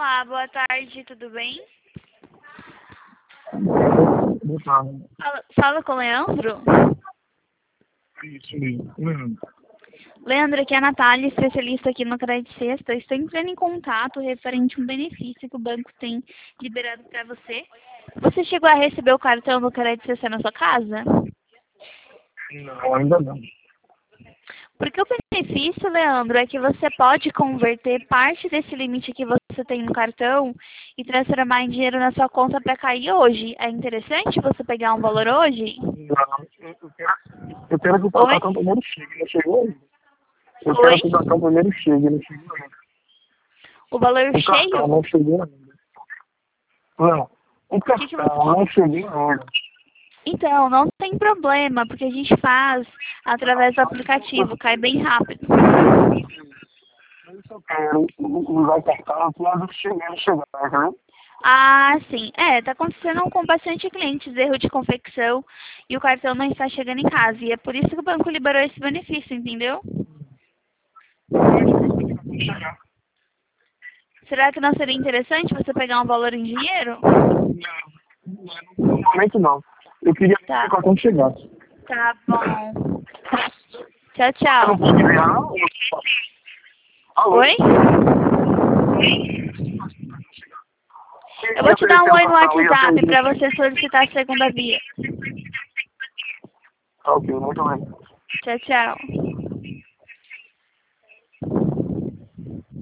Olá, boa tarde, tudo bem? Fala com o Leandro? Isso mesmo. Leandro, aqui é a Natália, especialista aqui no Crédito Sexta. Estou entrando em contato referente a um benefício que o banco tem liberado para você. Você chegou a receber o cartão do Crédito Sexta na sua casa? Não, ainda não. Porque o benefício, Leandro, é que você pode converter parte desse limite que você tem no cartão e transformar em dinheiro na sua conta para cair hoje. É interessante você pegar um valor hoje? Não, eu quero que o cartão primeiro chegue, não chegou ainda. Eu Oi? quero que o cartão primeiro chegue, não chegou ainda. O valor O cartão cheio? não chegou ainda. Não, o que cartão não chegou ainda. Então, não tem problema, porque a gente faz através do aplicativo, cai bem rápido. Eu quero usar o cartão quando chegar, entendeu? Ah, sim. Tá acontecendo com bastante clientes, erro de confecção, e o cartão não está chegando em casa. E é por isso que o banco liberou esse benefício, entendeu? Chegar. Será que não seria interessante você pegar um valor em dinheiro? No momento não. Eu queria que Tá, o cartão chegasse. tá bom. Tchau, Eu não tchau. pode enviar, não? Alô? Oi? Eu vou te dar um oi no WhatsApp pra você solicitar a segunda via. Ok, muito bem. Tchau, tchau.